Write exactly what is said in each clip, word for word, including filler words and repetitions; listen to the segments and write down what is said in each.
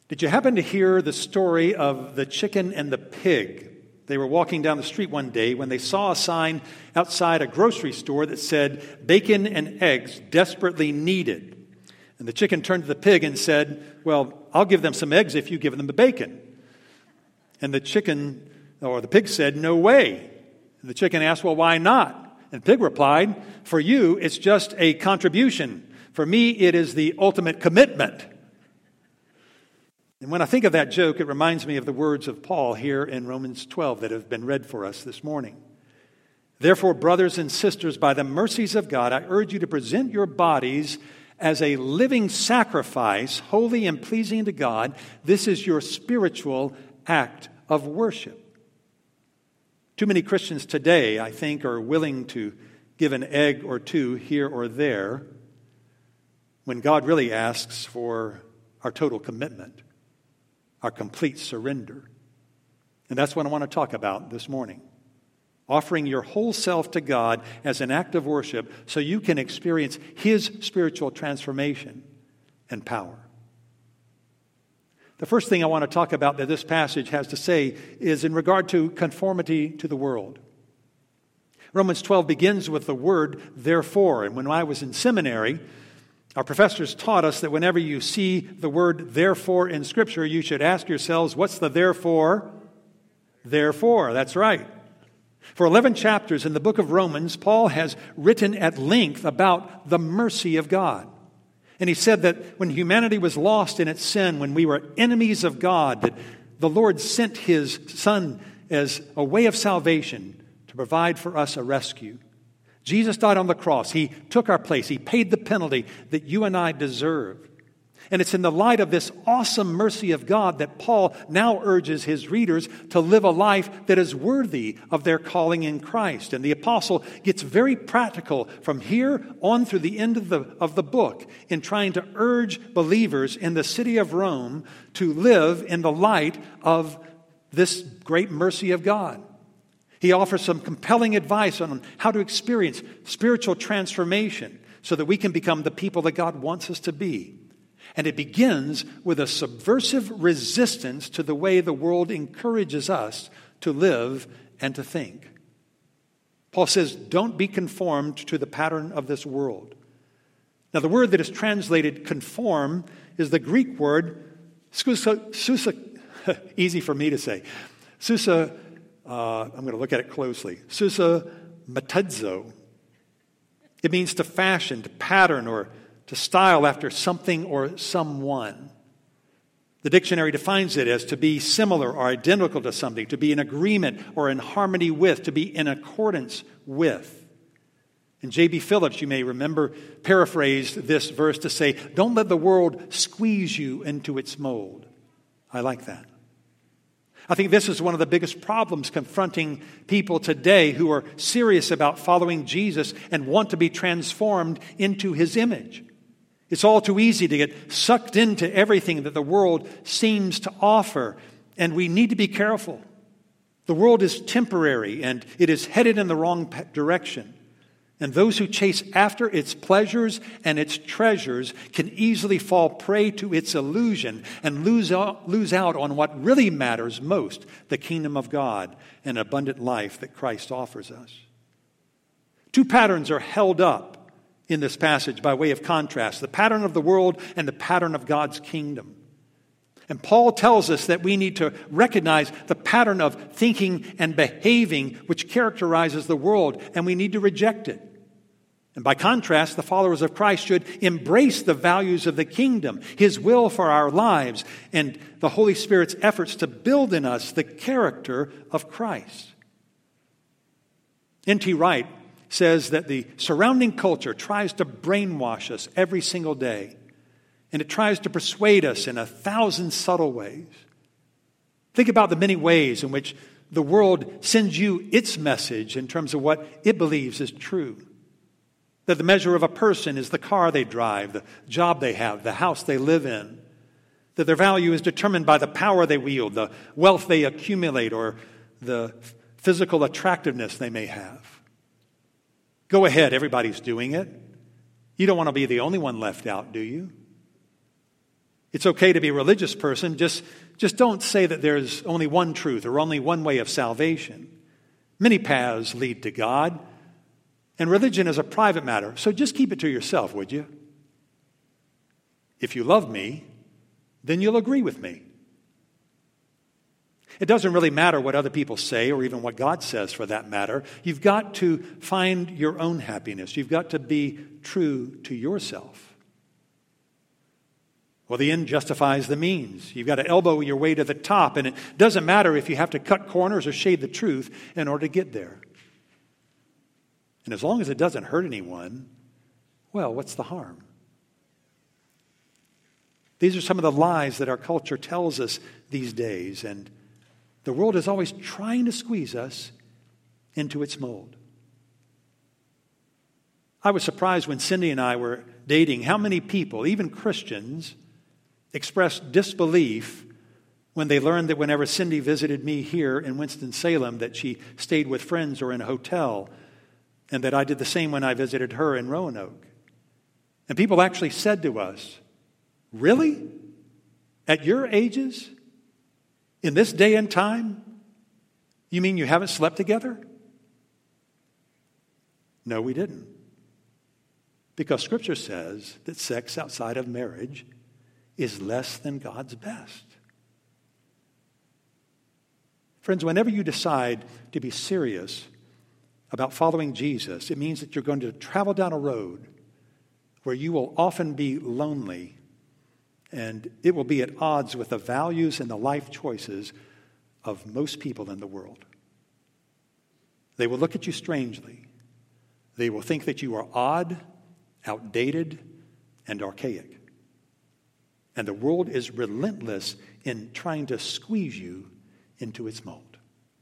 Did you happen to hear the story of the chicken and the pig? They were walking down the street one day when they saw a sign outside a grocery store that said, "Bacon and eggs desperately needed." And the chicken turned to the pig and said, "Well, I'll give them some eggs if you give them the bacon." And the chicken, or the pig said, "No way." And the chicken asked, "Well, why not?" And the pig replied, "For you, it's just a contribution. For me, it is the ultimate commitment." And when I think of that joke, it reminds me of the words of Paul here in Romans twelve that have been read for us this morning. "Therefore, brothers and sisters, by the mercies of God, I urge you to present your bodies as a living sacrifice, holy and pleasing to God. This is your spiritual act of worship." Too many Christians today, I think, are willing to give an egg or two here or there when God really asks for our total commitment, our complete surrender. And that's what I want to talk about this morning. Offering your whole self to God as an act of worship so you can experience His spiritual transformation and power. The first thing I want to talk about that this passage has to say is in regard to conformity to the world. Romans twelve begins with the word "therefore." And when I was in seminary, our professors taught us that whenever you see the word "therefore" in Scripture, you should ask yourselves, what's the therefore? Therefore, that's right. For eleven chapters in the book of Romans, Paul has written at length about the mercy of God. And he said that when humanity was lost in its sin, when we were enemies of God, that the Lord sent His Son as a way of salvation to provide for us a rescue. Jesus died on the cross. He took our place. He paid the penalty that you and I deserve. And it's in the light of this awesome mercy of God that Paul now urges his readers to live a life that is worthy of their calling in Christ. And the apostle gets very practical from here on through the end of the, of the book in trying to urge believers in the city of Rome to live in the light of this great mercy of God. He offers some compelling advice on how to experience spiritual transformation so that we can become the people that God wants us to be. And it begins with a subversive resistance to the way the world encourages us to live and to think. Paul says, don't be conformed to the pattern of this world. Now, the word that is translated conform is the Greek word, susa, susa easy for me to say, susa, uh, I'm going to look at it closely, susa metadzo. It means to fashion, to pattern, or to style after something or someone. The dictionary defines it as to be similar or identical to something, to be in agreement or in harmony with, to be in accordance with. And J B Phillips, you may remember, paraphrased this verse to say, don't let the world squeeze you into its mold. I like that. I think this is one of the biggest problems confronting people today who are serious about following Jesus and want to be transformed into His image. It's all too easy to get sucked into everything that the world seems to offer, and we need to be careful. The world is temporary, and it is headed in the wrong direction. And those who chase after its pleasures and its treasures can easily fall prey to its illusion and lose out, lose out on what really matters most, the kingdom of God and abundant life that Christ offers us. Two patterns are held up in this passage by way of contrast, the pattern of the world and the pattern of God's kingdom. And Paul tells us that we need to recognize the pattern of thinking and behaving which characterizes the world, and we need to reject it. And by contrast, the followers of Christ should embrace the values of the kingdom, His will for our lives, and the Holy Spirit's efforts to build in us the character of Christ. N T Wright says that the surrounding culture tries to brainwash us every single day, and it tries to persuade us in a thousand subtle ways. Think about the many ways in which the world sends you its message in terms of what it believes is true. That the measure of a person is the car they drive, the job they have, the house they live in. That their value is determined by the power they wield, the wealth they accumulate, or the physical attractiveness they may have. Go ahead, everybody's doing it. You don't want to be the only one left out, do you? It's okay to be a religious person. Just, just don't say that there's only one truth or only one way of salvation. Many paths lead to God, and religion is a private matter. So just keep it to yourself, would you? If you love me, then you'll agree with me. It doesn't really matter what other people say or even what God says for that matter. You've got to find your own happiness. You've got to be true to yourself. Well, the end justifies the means. You've got to elbow your way to the top, and it doesn't matter if you have to cut corners or shade the truth in order to get there. And as long as it doesn't hurt anyone, well, what's the harm? These are some of the lies that our culture tells us these days, and the world is always trying to squeeze us into its mold. I was surprised when Cindy and I were dating how many people, even Christians, expressed disbelief when they learned that whenever Cindy visited me here in Winston-Salem, that she stayed with friends or in a hotel, and that I did the same when I visited her in Roanoke. And people actually said to us, "Really? At your ages? In this day and time? You mean you haven't slept together?" No, we didn't. Because Scripture says that sex outside of marriage is less than God's best. Friends, whenever you decide to be serious about following Jesus, it means that you're going to travel down a road where you will often be lonely, and it will be at odds with the values and the life choices of most people in the world. They will look at you strangely. They will think that you are odd, outdated, and archaic. And the world is relentless in trying to squeeze you into its mold.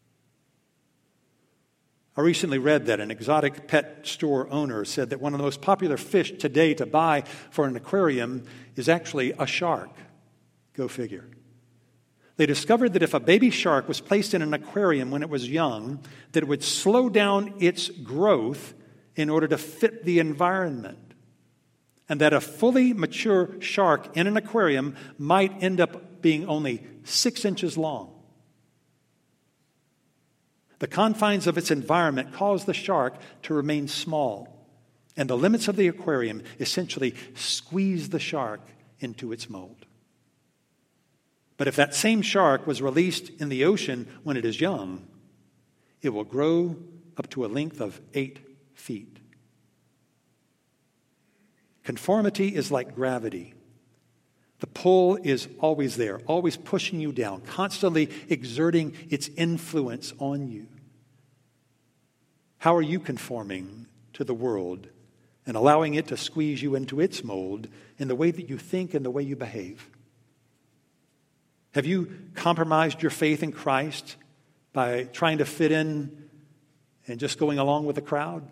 I recently read that an exotic pet store owner said that one of the most popular fish today to buy for an aquarium is actually a shark. Go figure. They discovered that if a baby shark was placed in an aquarium when it was young, that it would slow down its growth in order to fit the environment. And that a fully mature shark in an aquarium might end up being only six inches long. The confines of its environment cause the shark to remain small, and the limits of the aquarium essentially squeeze the shark into its mold. But if that same shark was released in the ocean when it is young, it will grow up to a length of eight feet. Conformity is like gravity. The pull is always there, always pushing you down, constantly exerting its influence on you. How are you conforming to the world and allowing it to squeeze you into its mold in the way that you think and the way you behave? Have you compromised your faith in Christ by trying to fit in and just going along with the crowd?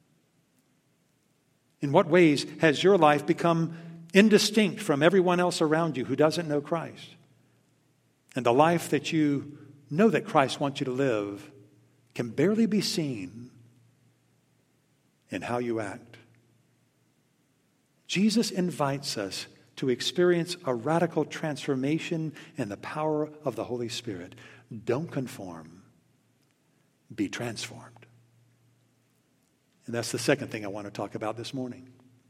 In what ways has your life become indistinct from everyone else around you who doesn't know Christ? And the life that you know that Christ wants you to live can barely be seen in how you act. Jesus invites us to experience a radical transformation in the power of the Holy Spirit. Don't conform. Be transformed. And that's the second thing I want to talk about this morning.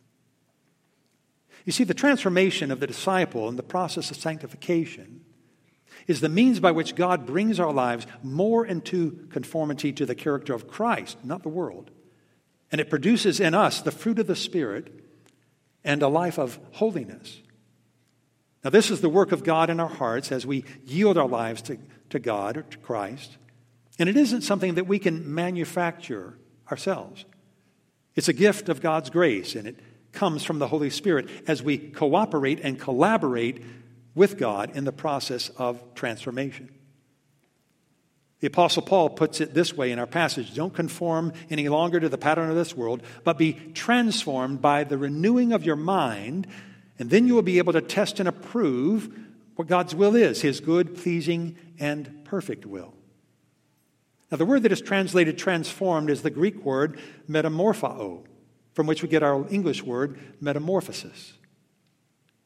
You see, the transformation of the disciple in the process of sanctification is the means by which God brings our lives more into conformity to the character of Christ, not the world. And it produces in us the fruit of the Spirit and a life of holiness. Now, this is the work of God in our hearts as we yield our lives to, to God or to Christ. And it isn't something that we can manufacture ourselves. It's a gift of God's grace, and it comes from the Holy Spirit as we cooperate and collaborate with God in the process of transformation. The Apostle Paul puts it this way in our passage: don't conform any longer to the pattern of this world, but be transformed by the renewing of your mind, and then you will be able to test and approve what God's will is, His good, pleasing, and perfect will. Now, the word that is translated transformed is the Greek word metamorphao, from which we get our English word metamorphosis.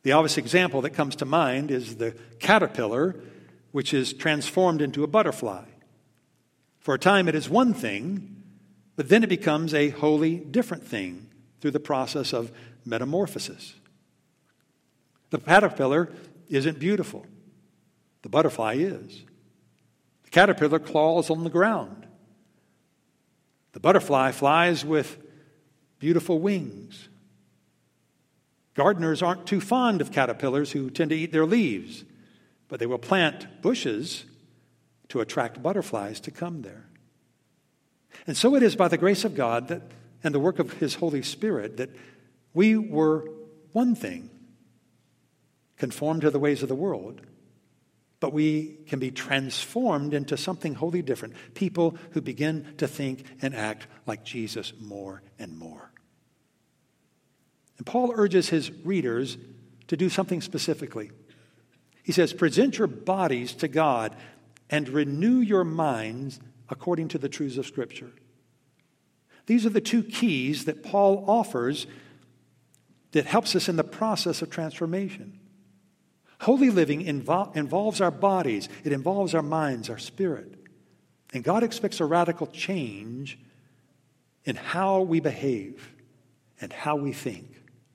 The obvious example that comes to mind is the caterpillar, which is transformed into a butterfly. For a time it is one thing, but then it becomes a wholly different thing through the process of metamorphosis. The caterpillar isn't beautiful. The butterfly is. The caterpillar claws on the ground. The butterfly flies with beautiful wings. Gardeners aren't too fond of caterpillars who tend to eat their leaves, but they will plant bushes to attract butterflies to come there. And so it is by the grace of God that, and the work of His Holy Spirit, that we were one thing, conformed to the ways of the world, but we can be transformed into something wholly different. People who begin to think and act like Jesus more and more. And Paul urges his readers to do something specifically. He says, present your bodies to God and renew your minds according to the truths of Scripture. These are the two keys that Paul offers that helps us in the process of transformation. Holy living invo- involves our bodies. It involves our minds, our spirit. And God expects a radical change in how we behave and how we think.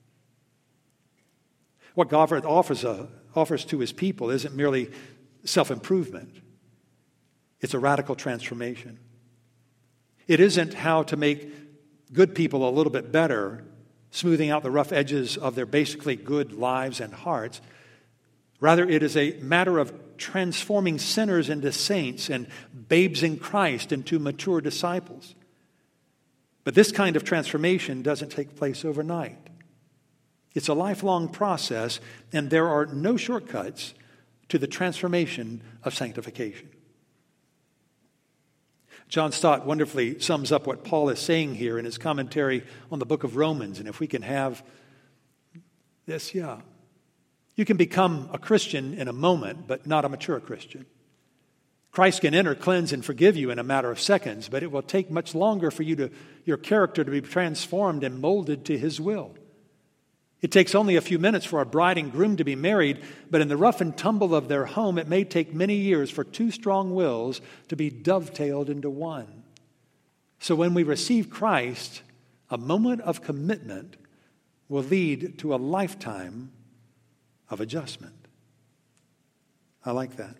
What God offers, uh, offers to His people isn't merely self-improvement. It's a radical transformation. It isn't how to make good people a little bit better, smoothing out the rough edges of their basically good lives and hearts. Rather, it is a matter of transforming sinners into saints and babes in Christ into mature disciples. But this kind of transformation doesn't take place overnight. It's a lifelong process, and there are no shortcuts to the transformation of sanctification. John Stott wonderfully sums up what Paul is saying here in his commentary on the book of Romans. And if we can have this, yeah. You can become a Christian in a moment, but not a mature Christian. Christ can enter, cleanse, and forgive you in a matter of seconds, but it will take much longer for you to, your character to be transformed and molded to His will. It takes only a few minutes for a bride and groom to be married, but in the rough and tumble of their home, it may take many years for two strong wills to be dovetailed into one. So when we receive Christ, a moment of commitment will lead to a lifetime of adjustment. I like that.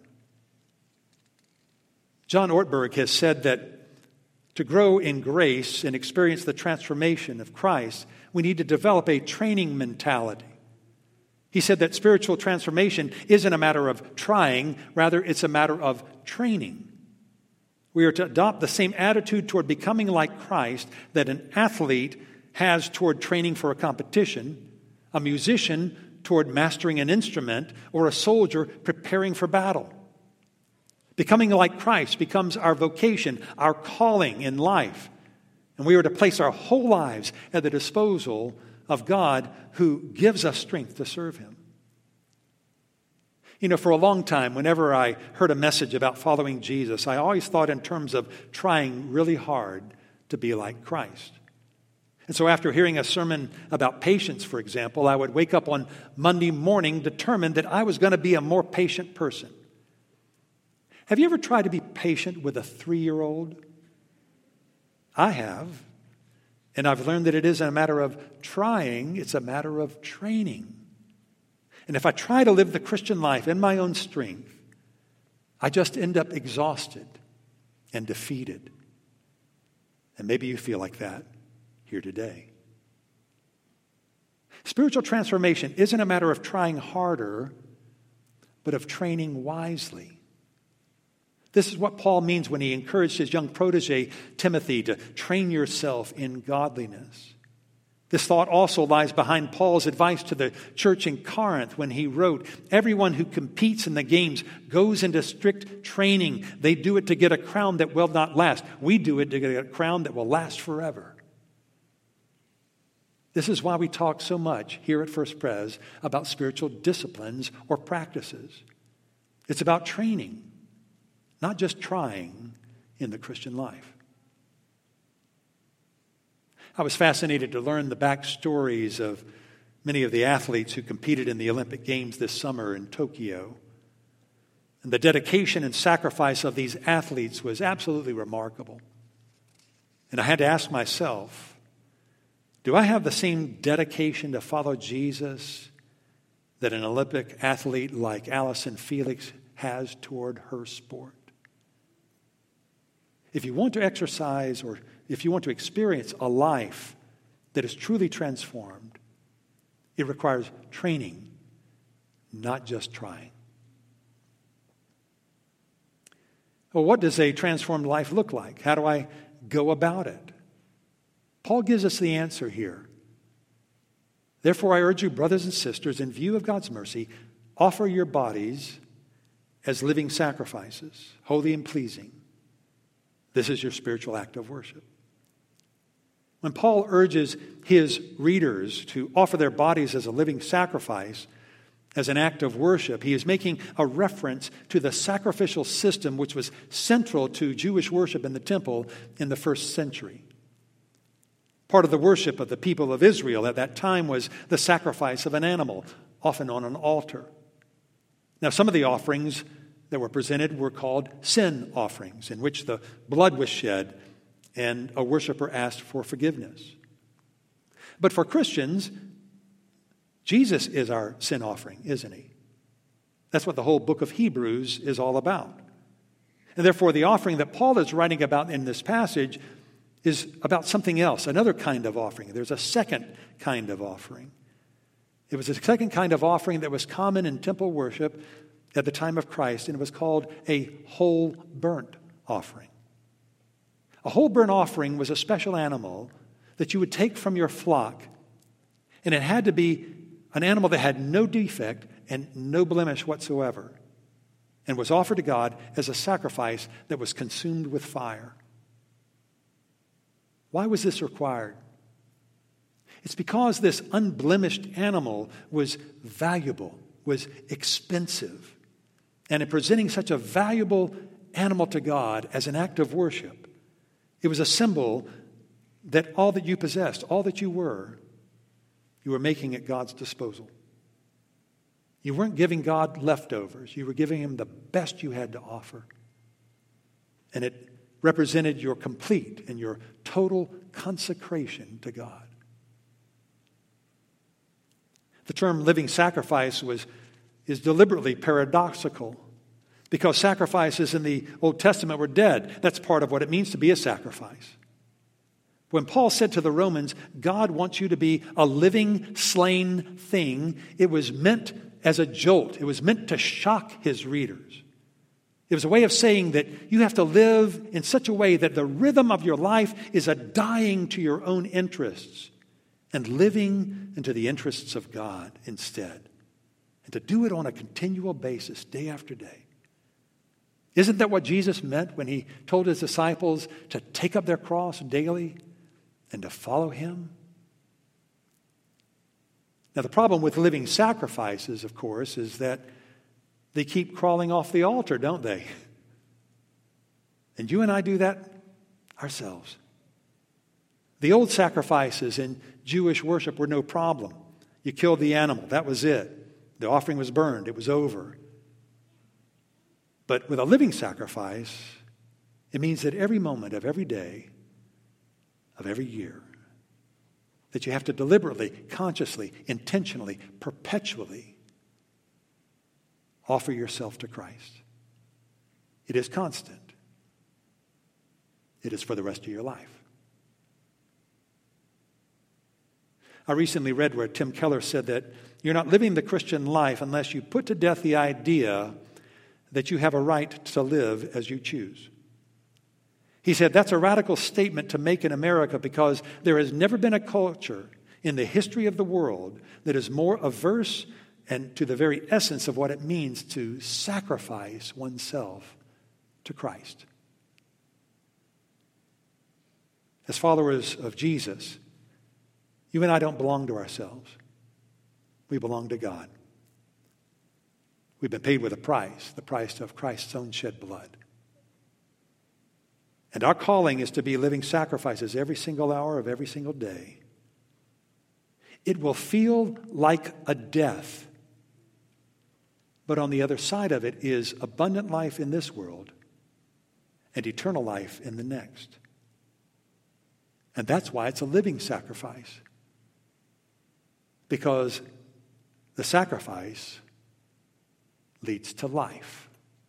John Ortberg has said that to grow in grace and experience the transformation of Christ, we need to develop a training mentality. He said that spiritual transformation isn't a matter of trying, rather it's a matter of training. We are to adopt the same attitude toward becoming like Christ that an athlete has toward training for a competition, a musician toward mastering an instrument, or a soldier preparing for battle. Becoming like Christ becomes our vocation, our calling in life. And we are to place our whole lives at the disposal of God who gives us strength to serve Him. You know, for a long time, whenever I heard a message about following Jesus, I always thought in terms of trying really hard to be like Christ. And so after hearing a sermon about patience, for example, I would wake up on Monday morning determined that I was going to be a more patient person. Have you ever tried to be patient with a three-year-old? I have. And I've learned that it isn't a matter of trying, it's a matter of training. And if I try to live the Christian life in my own strength, I just end up exhausted and defeated. And maybe you feel like that here today. Spiritual transformation isn't a matter of trying harder, but of training wisely. This is what Paul means when he encouraged his young protege, Timothy, to train yourself in godliness. This thought also lies behind Paul's advice to the church in Corinth when he wrote, everyone who competes in the games goes into strict training. They do it to get a crown that will not last. We do it to get a crown that will last forever. This is why we talk so much here at First Pres about spiritual disciplines or practices. It's about training. Not just trying in the Christian life. I was fascinated to learn the backstories of many of the athletes who competed in the Olympic Games this summer in Tokyo. And the dedication and sacrifice of these athletes was absolutely remarkable. And I had to ask myself, do I have the same dedication to follow Jesus that an Olympic athlete like Allison Felix has toward her sport? If you want to exercise or if you want to experience a life that is truly transformed, it requires training, not just trying. Well, what does a transformed life look like? How do I go about it? Paul gives us the answer here. Therefore, I urge you, brothers and sisters, in view of God's mercy, offer your bodies as living sacrifices, holy and pleasing. This is your spiritual act of worship. When Paul urges his readers to offer their bodies as a living sacrifice, as an act of worship, he is making a reference to the sacrificial system which was central to Jewish worship in the temple in the first century. Part of the worship of the people of Israel at that time was the sacrifice of an animal, often on an altar. Now, some of the offerings that were presented were called sin offerings, in which the blood was shed and a worshiper asked for forgiveness. But for Christians, Jesus is our sin offering, isn't he? That's what the whole book of Hebrews is all about. And therefore, the offering that Paul is writing about in this passage is about something else, another kind of offering. There's a second kind of offering. It was a second kind of offering that was common in temple worship at the time of Christ, and it was called a whole burnt offering. A whole burnt offering was a special animal that you would take from your flock, and it had to be an animal that had no defect and no blemish whatsoever, and was offered to God as a sacrifice that was consumed with fire. Why was this required? It's because this unblemished animal was valuable, was expensive. And in presenting such a valuable animal to God as an act of worship, it was a symbol that all that you possessed, all that you were, you were making at God's disposal. You weren't giving God leftovers. You were giving him the best you had to offer. And it represented your complete and your total consecration to God. The term living sacrifice was, is deliberately paradoxical because sacrifices in the Old Testament were dead. That's part of what it means to be a sacrifice. When Paul said to the Romans, God wants you to be a living, slain thing, it was meant as a jolt. It was meant to shock his readers. It was a way of saying that you have to live in such a way that the rhythm of your life is a dying to your own interests and living into the interests of God instead. And to do it on a continual basis, day after day. Isn't that what Jesus meant when he told his disciples to take up their cross daily and to follow him? Now, the problem with living sacrifices, of course, is that they keep crawling off the altar, don't they? And you and I do that ourselves. The old sacrifices in Jewish worship were no problem. You killed the animal, that was it. The offering was burned, it was over. But with a living sacrifice, it means that every moment of every day, of every year, that you have to deliberately, consciously, intentionally, perpetually offer yourself to Christ. It is constant. It is for the rest of your life. I recently read where Tim Keller said that you're not living the Christian life unless you put to death the idea that you have a right to live as you choose. He said that's a radical statement to make in America because there has never been a culture in the history of the world that is more averse and to the very essence of what it means to sacrifice oneself to Christ. As followers of Jesus, you and I don't belong to ourselves. We belong to God. We've been paid with a price, the price of Christ's own shed blood. And our calling is to be living sacrifices every single hour of every single day. It will feel like a death. But on the other side of it is abundant life in this world and eternal life in the next. And that's why it's a living sacrifice. Because the sacrifice leads to life.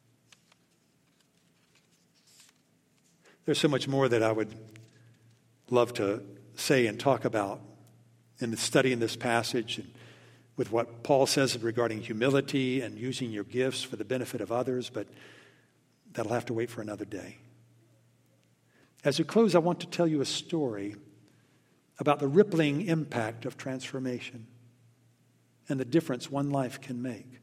There's so much more that I would love to say and talk about in the study in this passage and with what Paul says regarding humility and using your gifts for the benefit of others, but that'll have to wait for another day. As we close, I want to tell you a story about the rippling impact of transformation and the difference one life can make.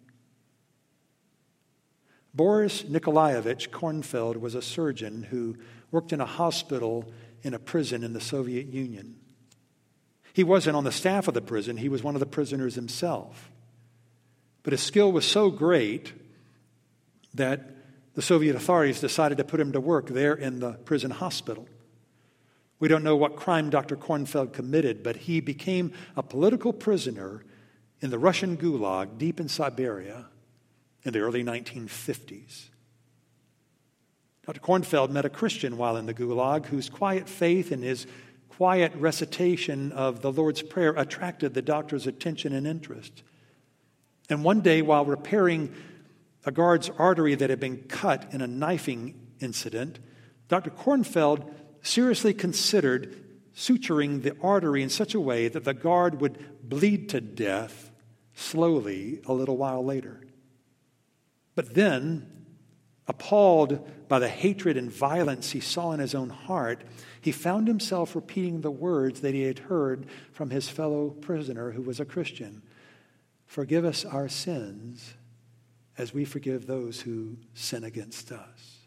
Boris Nikolaevich Kornfeld was a surgeon who worked in a hospital in a prison in the Soviet Union. He wasn't on the staff of the prison. He was one of the prisoners himself. But his skill was so great that the Soviet authorities decided to put him to work there in the prison hospital. We don't know what crime Doctor Kornfeld committed, but he became a political prisoner in the Russian Gulag deep in Siberia in the early nineteen fifties. Doctor Kornfeld met a Christian while in the Gulag whose quiet faith and his quiet recitation of the Lord's Prayer attracted the doctor's attention and interest. And one day, while repairing a guard's artery that had been cut in a knifing incident, Doctor Kornfeld seriously considered suturing the artery in such a way that the guard would bleed to death slowly a little while later. But then, appalled by the hatred and violence he saw in his own heart, he found himself repeating the words that he had heard from his fellow prisoner who was a Christian. "Forgive us our sins as we forgive those who sin against us."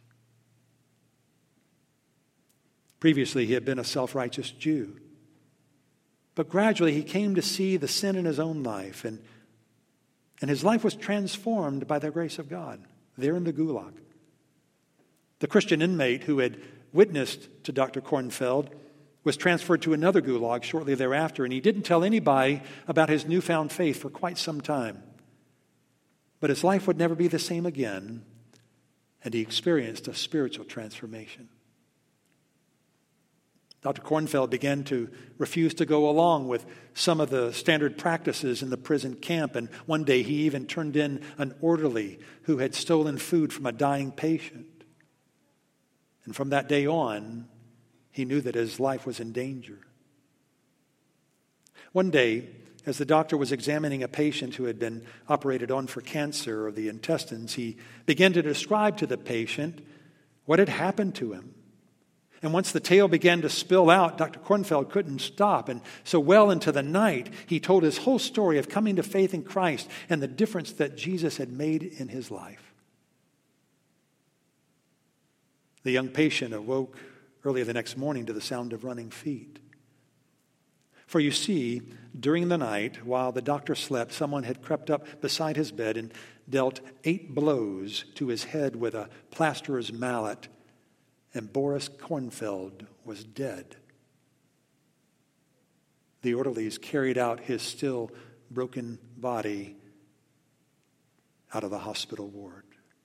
Previously, he had been a self-righteous Jew. But gradually, he came to see the sin in his own life, and, and his life was transformed by the grace of God there in the Gulag. The Christian inmate who had witnessed to Doctor Kornfeld was transferred to another Gulag shortly thereafter, and he didn't tell anybody about his newfound faith for quite some time. But his life would never be the same again, and he experienced a spiritual transformation. Doctor Kornfeld began to refuse to go along with some of the standard practices in the prison camp, and one day he even turned in an orderly who had stolen food from a dying patient. And from that day on, he knew that his life was in danger. One day, as the doctor was examining a patient who had been operated on for cancer of the intestines, he began to describe to the patient what had happened to him. And once the tale began to spill out, Doctor Kornfeld couldn't stop. And so well into the night, he told his whole story of coming to faith in Christ and the difference that Jesus had made in his life. The young patient awoke early the next morning to the sound of running feet. For you see, during the night, while the doctor slept, someone had crept up beside his bed and dealt eight blows to his head with a plasterer's mallet, and Boris Kornfeld was dead. The orderlies carried out his still broken body out of the hospital ward.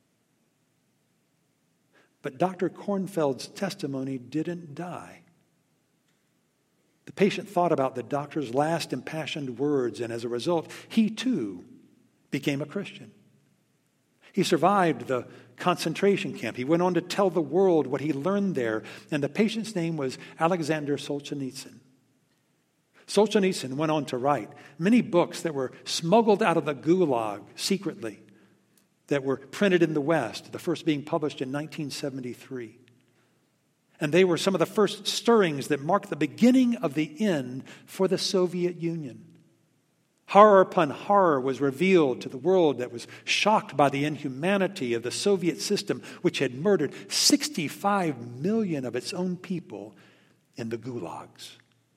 But Doctor Kornfeld's testimony didn't die. The patient thought about the doctor's last impassioned words, and as a result, he too became a Christian. He survived the concentration camp. He went on to tell the world what he learned there, and the patient's name was Alexander Solzhenitsyn. Solzhenitsyn went on to write many books that were smuggled out of the Gulag secretly, that were printed in the West, the first being published in nineteen seventy-three. And they were some of the first stirrings that marked the beginning of the end for the Soviet Union. Horror upon horror was revealed to the world that was shocked by the inhumanity of the Soviet system, which had murdered sixty-five million of its own people in the gulags.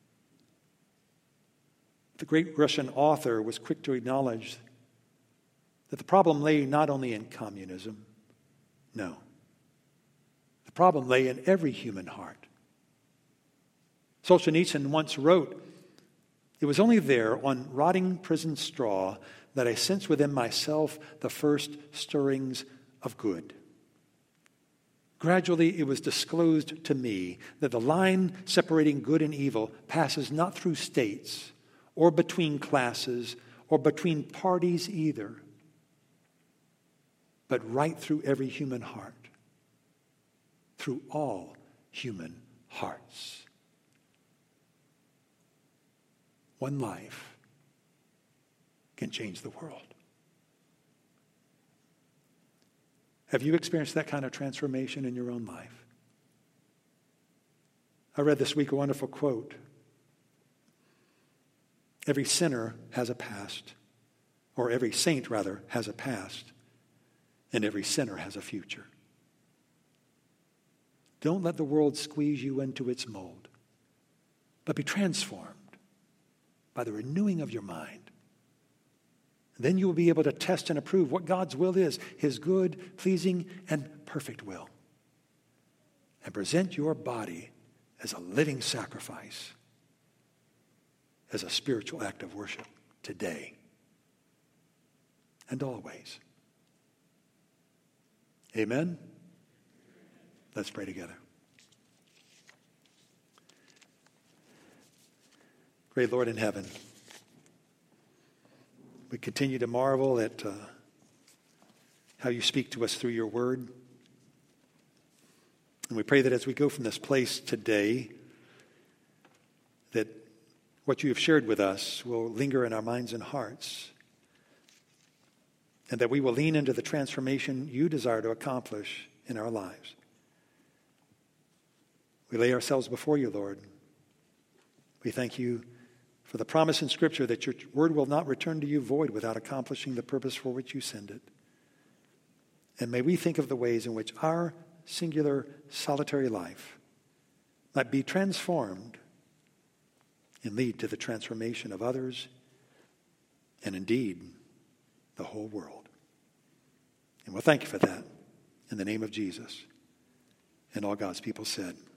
The great Russian author was quick to acknowledge that the problem lay not only in communism, no. The problem lay in every human heart. Solzhenitsyn once wrote It was only there on rotting prison straw that I sensed within myself the first stirrings of good. Gradually, it was disclosed to me that the line separating good and evil passes not through states or between classes or between parties either, but right through every human heart, through all human hearts. One life can change the world. Have you experienced that kind of transformation in your own life? I read this week a wonderful quote. Every sinner has a past, or every saint, rather, has a past, and every sinner has a future. Don't let the world squeeze you into its mold, but be transformed by the renewing of your mind. Then you will be able to test and approve what God's will is, his good, pleasing, and perfect will. And present your body as a living sacrifice, as a spiritual act of worship today and always. Amen? Let's pray together. Great Lord in heaven, we continue to marvel at uh, how you speak to us through your word. And we pray that as we go from this place today, that what you have shared with us will linger in our minds and hearts, and that we will lean into the transformation you desire to accomplish in our lives. We lay ourselves before you, Lord. We thank you for the promise in Scripture that your word will not return to you void without accomplishing the purpose for which you send it. And may we think of the ways in which our singular, solitary life might be transformed and lead to the transformation of others and indeed the whole world. And we'll thank you for that in the name of Jesus. And all God's people said,